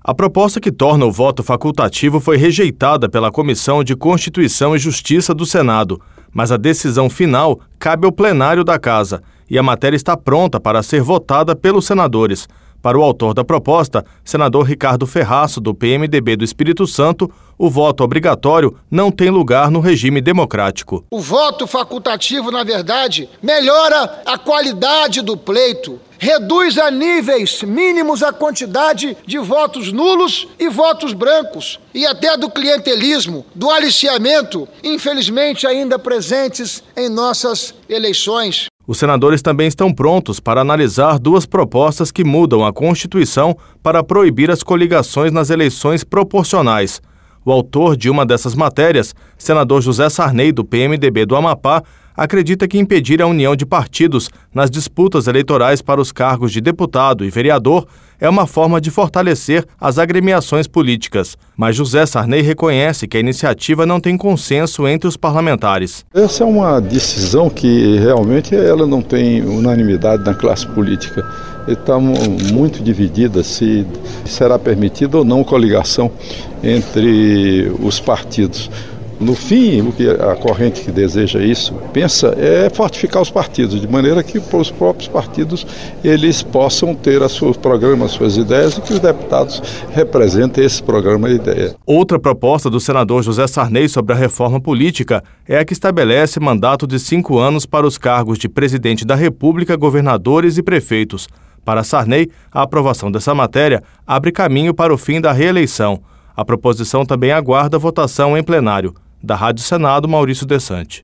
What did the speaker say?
A proposta que torna o voto facultativo foi rejeitada pela Comissão de Constituição e Justiça do Senado, mas a decisão final cabe ao plenário da Casa e a matéria está pronta para ser votada pelos senadores. Para o autor da proposta, senador Ricardo Ferraço, do PMDB do Espírito Santo, o voto obrigatório não tem lugar no regime democrático. O voto facultativo, na verdade, melhora a qualidade do pleito, reduz a níveis mínimos a quantidade de votos nulos e votos brancos, e até do clientelismo, do aliciamento, infelizmente ainda presentes em nossas eleições. Os senadores também estão prontos para analisar duas propostas que mudam a Constituição para proibir as coligações nas eleições proporcionais. O autor de uma dessas matérias, senador José Sarney, do PMDB do Amapá, acredita que impedir a união de partidos nas disputas eleitorais para os cargos de deputado e vereador é uma forma de fortalecer as agremiações políticas. Mas José Sarney reconhece que a iniciativa não tem consenso entre os parlamentares. Essa é uma decisão que realmente ela não tem unanimidade na classe política. Está muito dividida se será permitida ou não coligação entre os partidos. No fim, o que a corrente que deseja isso pensa é fortificar os partidos, de maneira que os próprios partidos eles possam ter os seus programas, suas ideias e que os deputados representem esse programa e ideia. Outra proposta do senador José Sarney sobre a reforma política é a que estabelece mandato de 5 anos para os cargos de presidente da República, governadores e prefeitos. Para Sarney, a aprovação dessa matéria abre caminho para o fim da reeleição. A proposição também aguarda votação em plenário. Da Rádio Senado, Maurício Desante.